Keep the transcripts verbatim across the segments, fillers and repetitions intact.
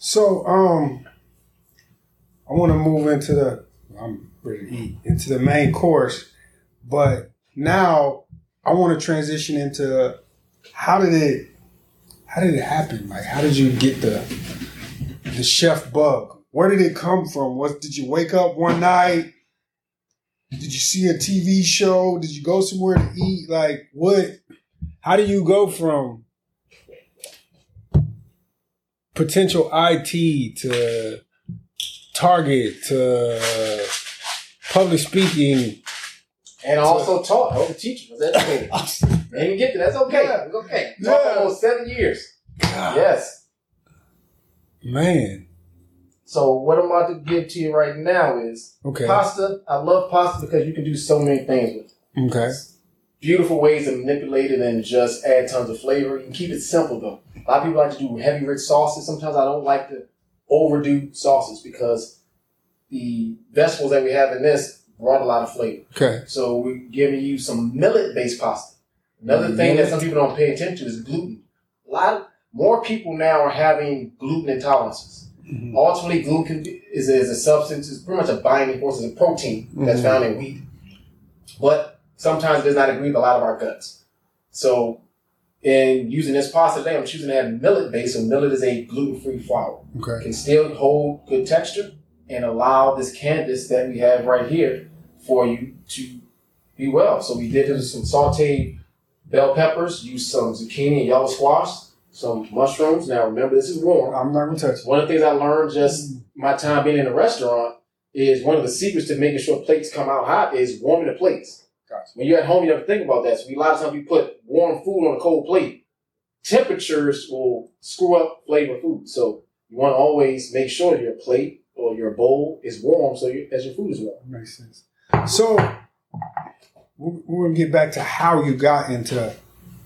So, um, I want to move into the, I'm ready to eat, into the main course, but now I want to transition into how did it, how did it happen? Like, how did you get the, the chef bug? Where did it come from? What, did you wake up one night? Did you see a T V show? Did you go somewhere to eat? Like, what, how do you go from potential I T to Target to public speaking? And I also taught. I was a teacher. I was educated. I didn't get to that. That's okay. Yeah. It's okay. Yeah. Taught for almost seven years. God. Yes. Man. So what I'm about to give to you right now is Okay. pasta. I love pasta because you can do so many things with it. Okay. Beautiful ways to manipulate it and just add tons of flavor. You can keep it simple though. A lot of people like to do heavy, rich sauces. Sometimes I don't like to overdo sauces because the vegetables that we have in this brought a lot of flavor. Okay. So we're giving you some millet-based pasta. Another mm-hmm. thing that some people don't pay attention to is gluten. A lot of, more people now are having gluten intolerances. Mm-hmm. Ultimately, gluten be, is, is a substance, it's pretty much a binding force, it's a protein mm-hmm. that's found in wheat. But sometimes it does not agree with a lot of our guts. So in using this pasta today, I'm choosing to have millet-based. So millet is a gluten-free flour. Okay. It can still hold good texture and allow this canvas that we have right here for you to be well. So we did some sauteed bell peppers, used some zucchini and yellow squash, some mushrooms. Now remember, this is warm. I'm not going to touch it. One of the things I learned just my time being in a restaurant is one of the secrets to making sure plates come out hot is warming the plates. Gotcha. When you're at home, you never think about that. So a lot of times we put warm food on a cold plate. Temperatures will screw up flavor food. So you want to always make sure your plate or your bowl is warm so you, as your food is warm. Makes sense. So we're going to get back to how you got into,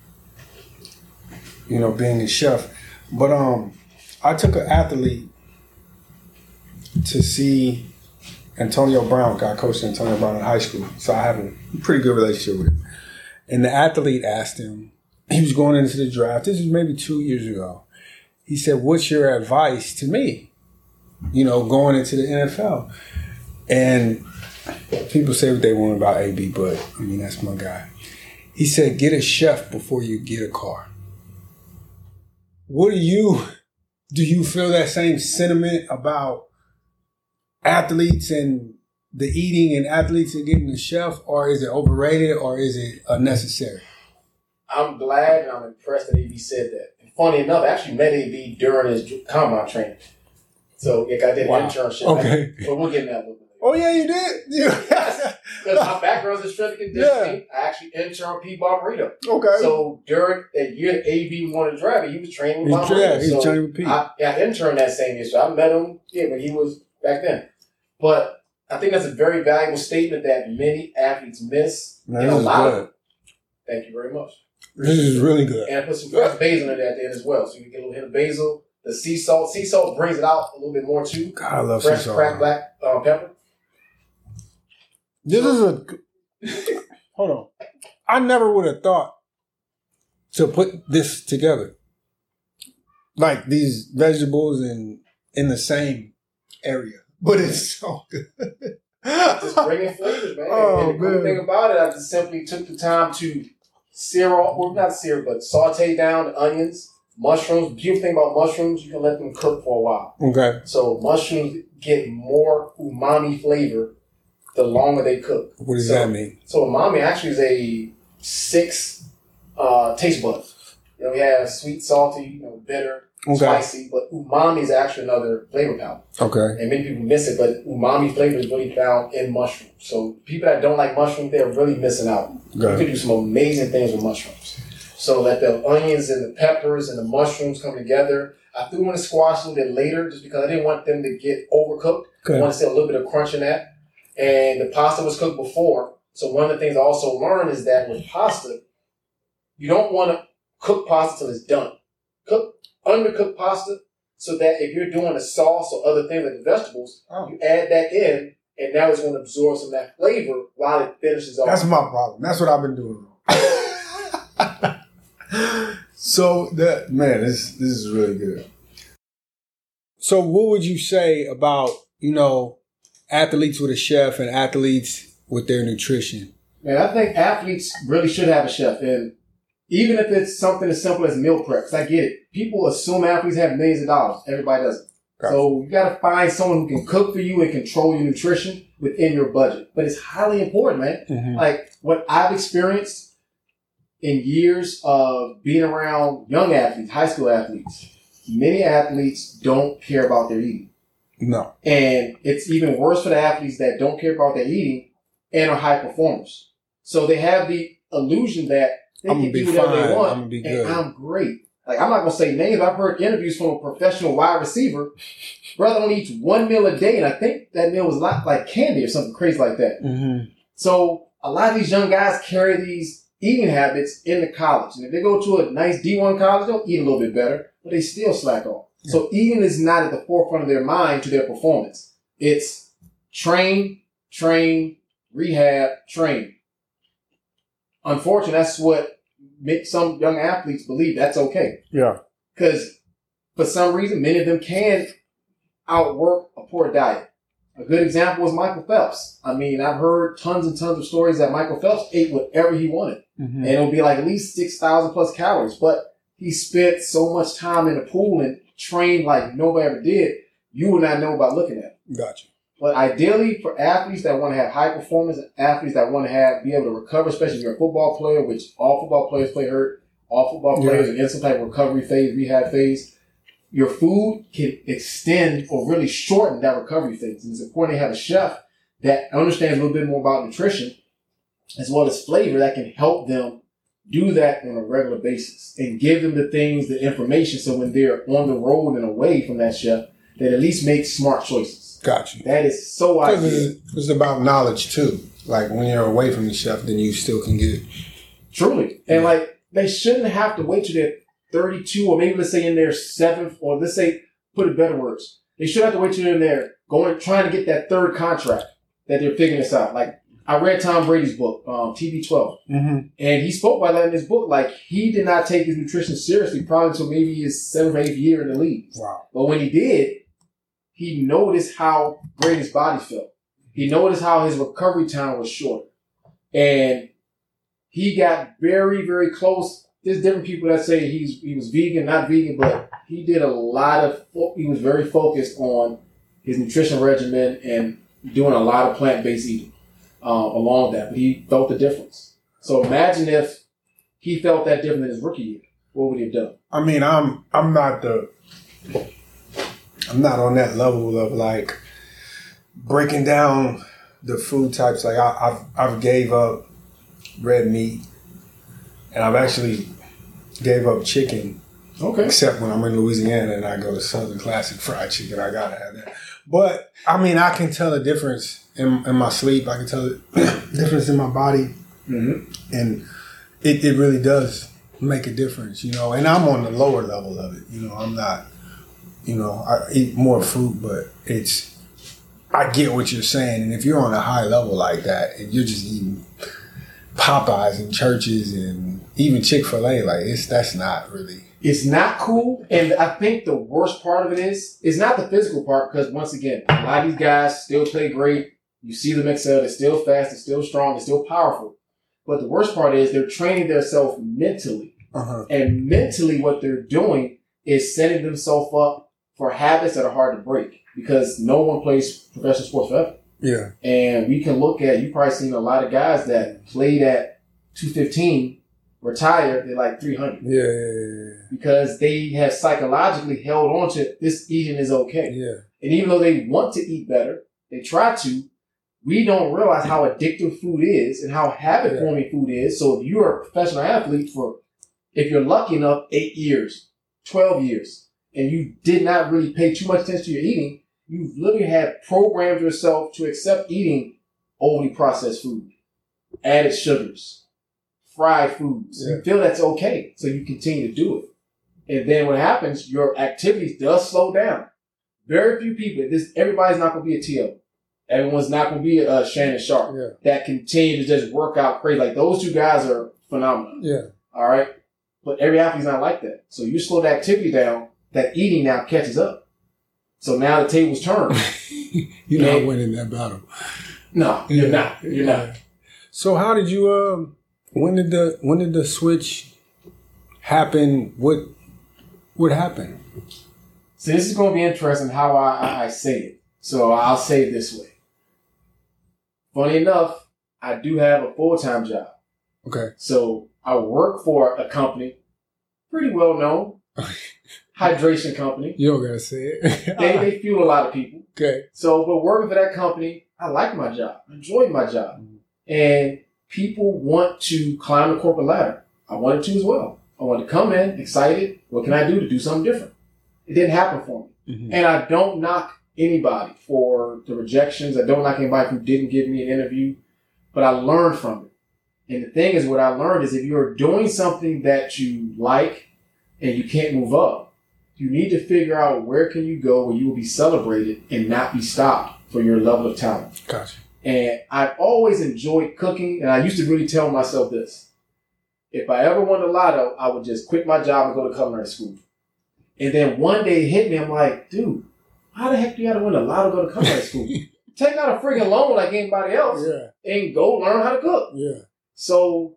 you know, being a chef. But um, I took an athlete to see Antonio Brown. I coached Antonio Brown in high school, so I have a pretty good relationship with him. And the athlete asked him, he was going into the draft. This was maybe two years ago. He said, "What's your advice to me? You know, going into the N F L." And people say what they want about A B, but I mean, that's my guy. He said, "Get a chef before you get a car." What do you, do you feel that same sentiment about athletes and the eating and athletes and getting a chef, or is it overrated, or is it unnecessary? I'm glad and I'm impressed that A B said that. And funny enough, I actually met A B during his combine training. So like, I did wow. an internship. Okay. But we'll get in that a little bit later. Oh, yeah, you did? Yes. Because my background is in strength and conditioning. Yeah. I actually interned Pete Barbarito. Okay. So during a year that A B wanted to drive it, he was training with Barbarito. Yeah, he was so training with Pete. I, I interned that same year. So I met him yeah, when he was back then. But I think that's a very valuable statement that many athletes miss. No, this is good. Thank you very much. This is really good. And I put some fresh basil in there at the end as well. So you get a little hit of basil. The sea salt. Sea salt brings it out a little bit more too. God, I love fresh sea salt. cracked black uh, pepper. This so, is a... Hold on. I never would have thought to put this together. Like these vegetables in, in the same area. But it's so good. Just bringing flavors, man. Oh, and the cool thing about it, I just simply took the time to sear off, well, not sear, but saute down the onions, mushrooms. The beautiful thing about mushrooms, you can let them cook for a while. Okay. So mushrooms get more umami flavor the longer they cook. What does so, that mean? So umami actually is a six uh, taste buds. You know, we have sweet, salty, you know, bitter, okay. spicy, but umami is actually another flavor palette. Okay. And many people miss it, but umami flavor is really found in mushrooms. So people that don't like mushrooms, they're really missing out. Okay. You can do some amazing things with mushrooms. So that the onions and the peppers and the mushrooms come together. I threw in the squash a little bit later just because I didn't want them to get overcooked. Okay. I want to see a little bit of crunch in that. And the pasta was cooked before. So one of the things I also learned is that with pasta, you don't want to cook pasta till it's done. Cook undercooked pasta so that if you're doing a sauce or other things like the vegetables, oh. you add that in, and now it's going to absorb some of that flavor while it finishes off. That's my problem. That's what I've been doing. So that man, this this is really good. So what would you say about, you know, athletes with a chef and athletes with their nutrition? Man, I think athletes really should have a chef. And even if it's something as simple as meal prep, 'cause I get it. People assume athletes have millions of dollars. Everybody doesn't. Gotcha. So you got to find someone who can cook for you and control your nutrition within your budget. But it's highly important, man. Mm-hmm. Like what I've experienced in years of being around young athletes, high school athletes, many athletes don't care about their eating. No. And it's even worse for the athletes that don't care about their eating and are high performers. So they have the illusion that they I'm can do whatever fine. they want I'm be and I'm great. Like, I'm not going to say names. I've heard interviews from a professional wide receiver. Brother only eats one meal a day, and I think that meal was like, like candy or something crazy like that. Mm-hmm. So a lot of these young guys carry these eating habits into college. And if they go to a nice D one college, they'll eat a little bit better, but they still slack off. Yeah. So eating is not at the forefront of their mind to their performance. It's train, train, rehab, train. Unfortunately, that's what makes some young athletes believe that's okay. Yeah. Because for some reason, many of them can outwork a poor diet. A good example is Michael Phelps. I mean, I've heard tons and tons of stories that Michael Phelps ate whatever he wanted. Mm-hmm. And it would be like at least six thousand plus calories. But he spent so much time in the pool and trained like nobody ever did, you would not know about looking at it. Gotcha. But ideally, for athletes that want to have high performance, athletes that want to have be able to recover, especially if you're a football player, which all football players play hurt, all football players yeah. are in some type of recovery phase, rehab phase, your food can extend or really shorten that recovery phase. And it's important to have a chef that understands a little bit more about nutrition as well as flavor that can help them do that on a regular basis and give them the things, the information, so when they're on the road and away from that chef, that at least make smart choices. Gotcha. That is so ideal. It's, it's about knowledge too. Like when you're away from the chef, then you still can get it. Truly. And yeah. like they shouldn't have to wait till they're thirty-two or maybe let's say in their seventh or let's say, put it better words. They should have to wait till they're in there going, trying to get that third contract that they're figuring this out. Like I read Tom Brady's book, um, T B twelve, mm-hmm. and he spoke about that in his book. Like he did not take his nutrition seriously probably until maybe his seventh or eighth year in the league. Wow. But when he did, he noticed how great his body felt. He noticed how his recovery time was short. And he got very, very close. There's different people that say he's he was vegan, not vegan, but he did a lot of, he was very focused on his nutrition regimen and doing a lot of plant-based eating uh, along with that. But he felt the difference. So imagine if he felt that different in his rookie year. What would he have done? I mean, I'm I'm not the... I'm not on that level of like breaking down the food types. Like I, I've I've gave up red meat, and I've actually gave up chicken. Okay. Except when I'm in Louisiana and I go to Southern Classic Fried Chicken, I gotta have that. But I mean, I can tell a difference in, in my sleep. I can tell a difference in my body, mm-hmm. and it it really does make a difference, you know. And I'm on the lower level of it, you know. I'm not. You know, I eat more fruit, but it's, I get what you're saying. And if you're on a high level like that and you're just eating Popeyes and Churches and even Chick-fil-A, like it's, that's not really. It's not cool. And I think the worst part of it is, is not the physical part because once again, a lot of these guys still play great. You see them excel. They're still fast. They're still strong. They're still powerful. But the worst part is they're training themselves mentally. Uh-huh. And mentally what they're doing is setting themselves up for habits that are hard to break because no one plays professional sports forever. Yeah. And we can look at, you've probably seen a lot of guys that played at two fifteen, retired, they're like three hundred. Yeah, yeah, yeah. Because they have psychologically held on to this eating is okay. Yeah. And even though they want to eat better, they try to, we don't realize how addictive food is and how habit forming yeah. food is. So if you're a professional athlete for, if you're lucky enough, eight years, twelve years, and you did not really pay too much attention to your eating, you literally have programmed yourself to accept eating overly processed food, added sugars, fried foods. Yeah. You feel that's okay, so you continue to do it. And then what happens, your activities does slow down. Very few people, this everybody's not going to be a T O. Everyone's not going to be a Shannon Sharp yeah. that continue to just work out crazy. Like those two guys are phenomenal. Yeah. All right? But every athlete's not like that. So you slow the activity down, that eating now catches up. So now the tables turned. You're not winning that battle. No, you're yeah. not. You're yeah. not. So how did you? Uh, when did the when did the switch happen? What what happened? So this is going to be interesting how I, I say it. So I'll say it this way. Funny enough, I do have a full-time job. Okay. So I work for a company, pretty well known, hydration company. You don't gotta say it. they they fuel a lot of people. Okay. So, but working for that company, I like my job. I enjoy my job. Mm-hmm. And people want to climb the corporate ladder. I wanted to as well. I wanted to come in excited. What can I do to do something different? It didn't happen for me. Mm-hmm. And I don't knock anybody for the rejections. I don't knock anybody who didn't give me an interview, but I learned from it. And the thing is, what I learned is if you're doing something that you like and you can't move up, you need to figure out where can you go where you will be celebrated and not be stopped for your level of talent. Gotcha. And I've always enjoyed cooking, and I used to really tell myself this. If I ever won the lotto, I would just quit my job and go to culinary school. And then one day it hit me, I'm like, dude, how the heck do you got to win the lotto to go to culinary school? Take out a friggin' loan like anybody else yeah. and go learn how to cook. Yeah. So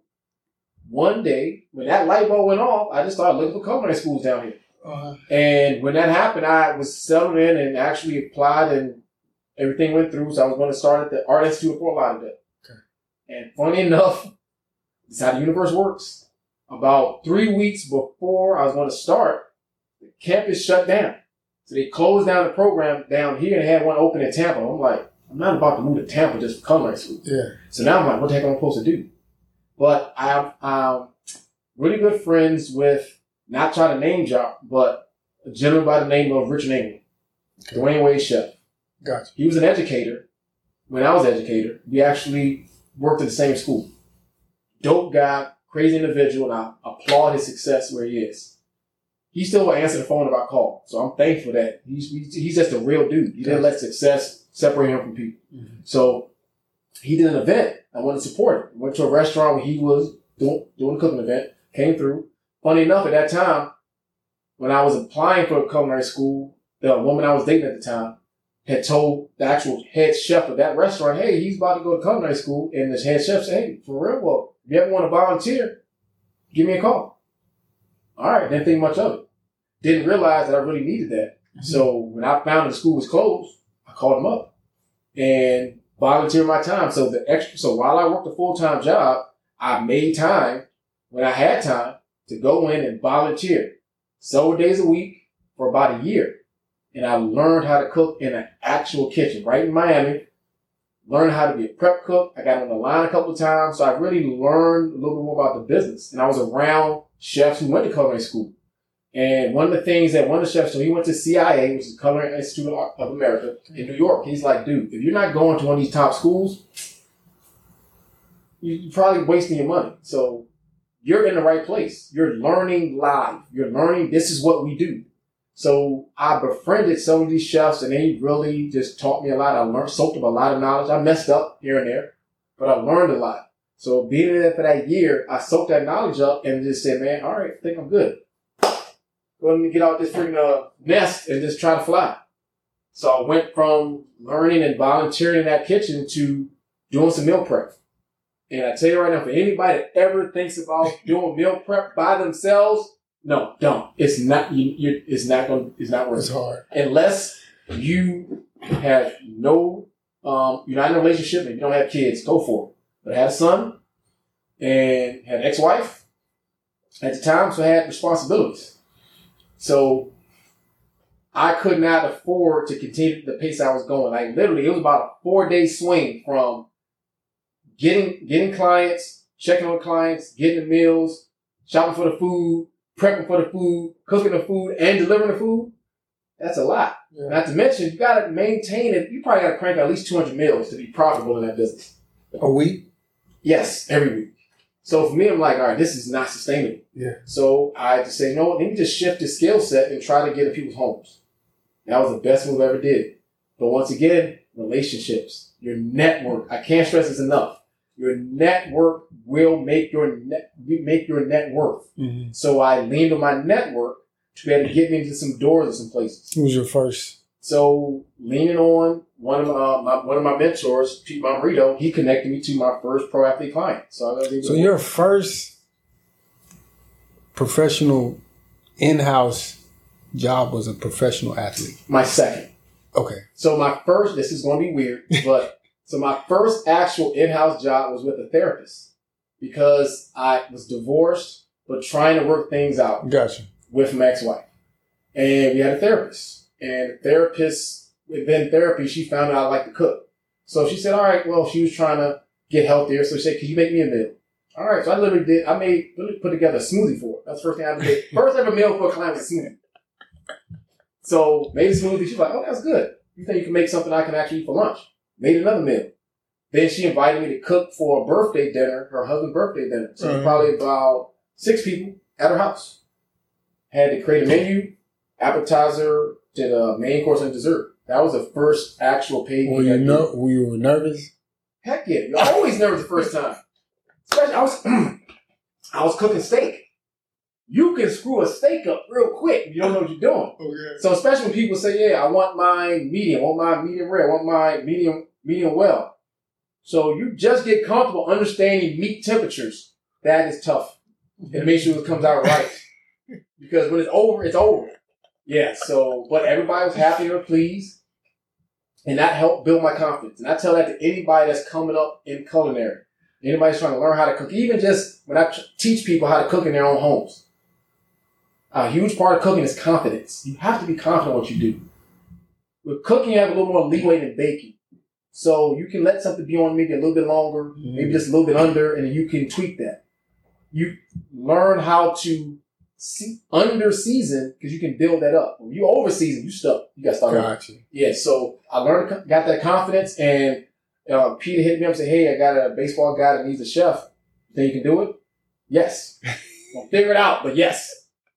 one day, when that light bulb went off, I just started looking for culinary schools down here. Uh-huh. And when that happened, I was settled in and actually applied and everything went through. So I was going to start at the Art Institute of Fort Lauderdale. Okay. And funny enough, this is how the universe works. About three weeks before I was going to start, the campus shut down. So they closed down the program down here and had one open in Tampa. I'm like, I'm not about to move to Tampa just for culinary school. Yeah. So now I'm like, what the heck am I supposed to do? But I'm um, really good friends with, not trying to name drop, but a gentleman by the name of Richard England, okay. Dwayne Wade chef. Gotcha. He was an educator. When I was an educator, we actually worked at the same school. Dope guy, crazy individual, and I applaud his success where he is. He still will answer the phone if I call, so I'm thankful that he's he's just a real dude. He didn't let success separate him from people. Mm-hmm. So he did an event. I wanted to support him. Went to a restaurant where he was doing doing a cooking event. Came through. Funny enough, at that time, when I was applying for a culinary school, the woman I was dating at the time had told the actual head chef of that restaurant, hey, he's about to go to culinary school. And the head chef said, hey, for real, well, if you ever want to volunteer, give me a call. All right, didn't think much of it. Didn't realize that I really needed that. Mm-hmm. So when I found the school was closed, I called him up and volunteered my time. So the extra, so while I worked a full-time job, I made time when I had time to go in and volunteer several days a week for about a year. And I learned how to cook in an actual kitchen right in Miami. Learned how to be a prep cook. I got on the line a couple of times. So I really learned a little bit more about the business. And I was around chefs who went to culinary school. And one of the things that one of the chefs, so he went to C I A, which is the Culinary Institute of America in New York. He's like, dude, if you're not going to one of these top schools, you're probably wasting your money. So you're in the right place. You're learning live. You're learning this is what we do. So I befriended some of these chefs and they really just taught me a lot. I learned, soaked up a lot of knowledge. I messed up here and there, but I learned a lot. So being there for that year, I soaked that knowledge up and just said, man, all right, I think I'm good. Let me get out this freaking uh, nest and just try to fly. So I went from learning and volunteering in that kitchen to doing some meal prep. And I tell you right now, for anybody that ever thinks about doing meal prep by themselves, no, don't. It's not. You, you, it's not going. It's not worth it. It's hard unless you have no. Um, you're not in a relationship and you don't have kids. Go for it. But I had a son and had an ex-wife at the time, so I had responsibilities. So I could not afford to continue the pace I was going. Like literally, it was about a four-day swing from getting getting clients, checking on clients, getting the meals, shopping for the food, prepping for the food, cooking the food, and delivering the food. That's a lot. Yeah. Not to mention, you got to maintain it. You probably got to crank out at least two hundred meals to be profitable in that business. A week? Yes, every week. So for me, I'm like, all right, this is not sustainable. Yeah. So I had to say, no, let me just shift the skill set and try to get in people's homes. That was the best move I ever did. But once again, relationships, your network. I can't stress this enough. Your network will make your net make your net worth. Mm-hmm. So I leaned on my network to be able to get me into some doors or some places. Who was your first So leaning on one of uh, my one of my mentors, Pete Mombrito, he connected me to my first pro athlete client. So I got So your first professional in-house job was a professional athlete. My second. Okay. So my first, this is going to be weird, but so my first actual in-house job was with a therapist because I was divorced, but trying to work things out. Gotcha. With my ex-wife. And we had a therapist. And the therapist, within therapy, she found out I like to cook. So she said, all right, well, she was trying to get healthier. So she said, can you make me a meal? All right. So I literally did, I made, literally put together a smoothie for her. That's the first thing I ever did. First ever meal for a client was a smoothie. So made a smoothie. She's like, oh, that's good. You think you can make something I can actually eat for lunch? Made another meal. Then she invited me to cook for a birthday dinner, her husband's birthday dinner. So uh-huh. probably about six people at her house. Had to create a menu, appetizer, did a main course and dessert. That was the first actual paid. Were you ner- Were you nervous? Heck yeah! You're always nervous the first time. Especially I was, I was cooking steak. You can screw a steak up real quick if you don't know what you're doing. Oh, yeah. So especially when people say, "Yeah, I want my medium, I want my medium rare, I want my medium medium well." So you just get comfortable understanding meat temperatures. That is tough. And make sure it comes out right. Because when it's over, it's over. Yeah, so, but everybody was happy or pleased. And that helped build my confidence. And I tell that to anybody that's coming up in culinary. Anybody's trying to learn how to cook. Even just when I t- teach people how to cook in their own homes. A huge part of cooking is confidence. You have to be confident in what you do. With cooking, you have a little more leeway than baking. So you can let something be on maybe a little bit longer, mm-hmm. maybe just a little bit under, and you can tweak that. You learn how to see, under season because you can build that up. When you over season, you stuck. You got to start. Gotcha. Yeah. So I learned, got that confidence, and uh, Peter hit me up and said, "Hey, I got a baseball guy that needs a chef. You think you can do it?" Yes. We'll figure it out, but yes.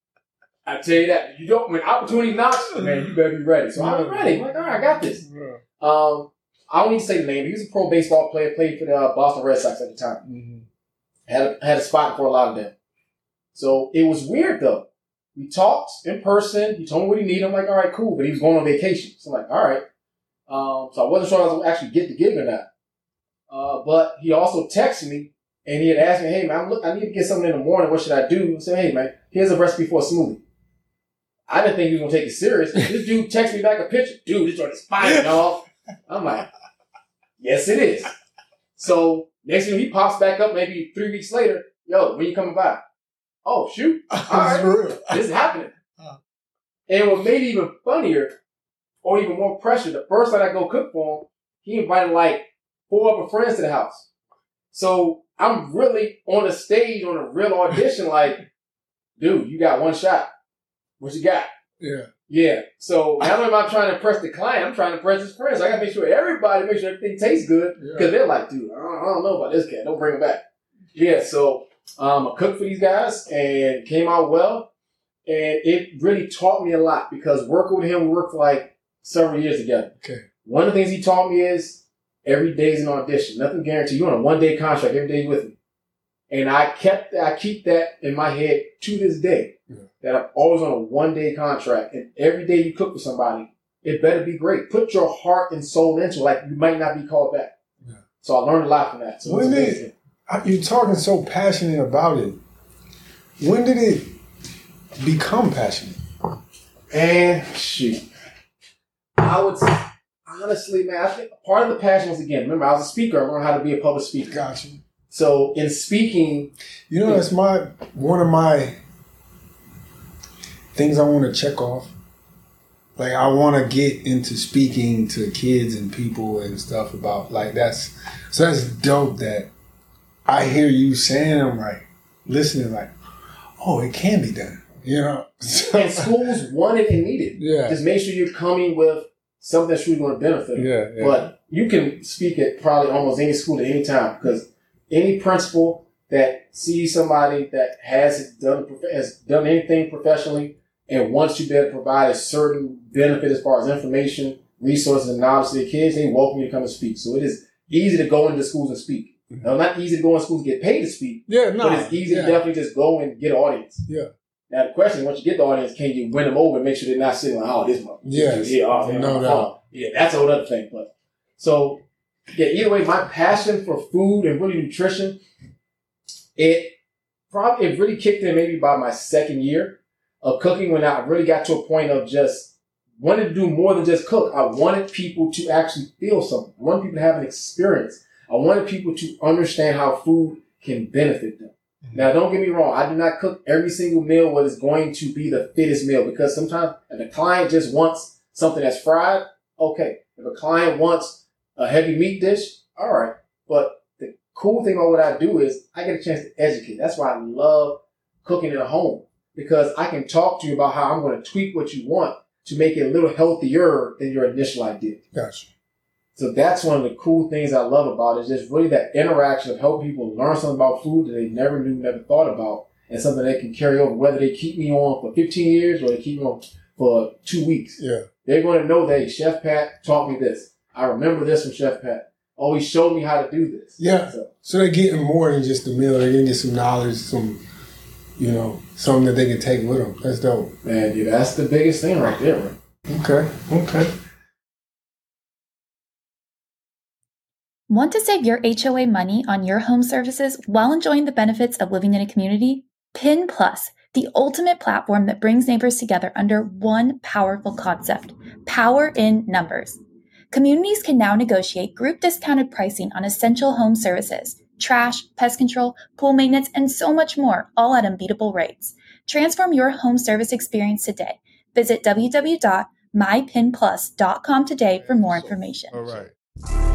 I tell you that you don't. When opportunity knocks, man, you better be ready. So I was ready. I'm like, all right, I got this. Um, I don't need to say the name. He was a pro baseball player. Played for the uh, Boston Red Sox at the time. Mm-hmm. Had a, had a spot for a lot of them. So it was weird though. We talked in person. He told me what he needed. I'm like, all right, cool. But he was going on vacation. So I'm like, all right. Um, so I wasn't sure I was going to actually get the gig or not. Uh, but he also texted me and he had asked me, hey man, look, I need to get something in the morning. What should I do? I said, hey man, here's a recipe for a smoothie. I didn't think he was going to take it serious. This dude texted me back a picture. Dude, this joint is fire, dog. I'm like, yes, it is. So next thing he pops back up maybe three weeks later. Yo, when you coming by? Oh, shoot. All right. This is happening. Uh. And what made it even funnier or even more pressure, the first time I go cook for him, he invited like four other friends to the house. So I'm really on a stage on a real audition like, dude, you got one shot. What you got? Yeah. Yeah. So not only am I trying to impress the client, I'm trying to impress his friends. I got to make sure everybody, make sure everything tastes good. Because yeah. They're like, dude, I don't, I don't know about this cat. Don't bring him back. Yeah. So um, I cooked for these guys and came out well. And it really taught me a lot because working with him, we worked for like several years together. Okay. One of the things he taught me is every day is an audition. Nothing guaranteed. You're on a one-day contract. Every day you're with me. And I kept, I keep that in my head to this day. Yeah. That I'm always on a one-day contract. And every day you cook for somebody, it better be great. Put your heart and soul into it like you might not be called back. Yeah. So I learned a lot from that. So when did, you're talking so passionate about it. When did it become passionate? And shoot. I would say, honestly, man, I think part of the passion was, again, remember, I was a speaker. I learned how to be a public speaker. Gotcha. So in speaking, you know, that's my one of my things I want to check off. Like I want to get into speaking to kids and people and stuff about like that's so that's dope that I hear you saying. I'm like listening, like, oh, it can be done, you know. And schools want it and need it. Yeah, just make sure you're coming with something that's really going to benefit them. Yeah, yeah. But you can speak at probably almost any school at any time because any principal that sees somebody that has done has done anything professionally and wants to be able to provide a certain benefit as far as information, resources, and knowledge to their kids, they welcome you to come and speak. So it is easy to go into schools and speak. Mm-hmm. Now, not easy to go in schools and get paid to speak. Yeah, no. But it's easy yeah. to definitely just go and get an audience. Yeah. Now the question is, once you get the audience, can you win them over and make sure they're not sitting like, oh, this one. Yes. Yeah, oh, no doubt. Yeah, that's a whole other thing. But so yeah, either way, my passion for food and really nutrition, it probably it really kicked in maybe by my second year of cooking when I really got to a point of just wanted to do more than just cook. I wanted people to actually feel something. I wanted people to have an experience. I wanted people to understand how food can benefit them. Mm-hmm. Now, don't get me wrong. I do not cook every single meal what is going to be the fittest meal, because sometimes if a client just wants something that's fried, okay. If a client wants a heavy meat dish, all right. But the cool thing about what I do is I get a chance to educate. That's why I love cooking in a home, because I can talk to you about how I'm going to tweak what you want to make it a little healthier than your initial idea. Gotcha. So that's one of the cool things I love about it, is just really that interaction of helping people learn something about food that they never knew, never thought about, and something they can carry over, whether they keep me on for fifteen years or they keep me on for two weeks. Yeah. They're going to know that, hey, Chef Pat taught me this. I remember this from Chef Pat. Oh, he showed me how to do this. Yeah. So, so they're getting more than just the meal. They're getting some knowledge, some, you know, something that they can take with them. That's dope. Man, dude, that's the biggest thing right there, man. Okay. Okay. Want to save your H O A money on your home services while enjoying the benefits of living in a community? Pin Plus, the ultimate platform that brings neighbors together under one powerful concept: power in numbers. Communities can now negotiate group discounted pricing on essential home services, trash, pest control, pool maintenance, and so much more, all at unbeatable rates. Transform your home service experience today. Visit w w w dot my pin plus dot com today for more information. All right.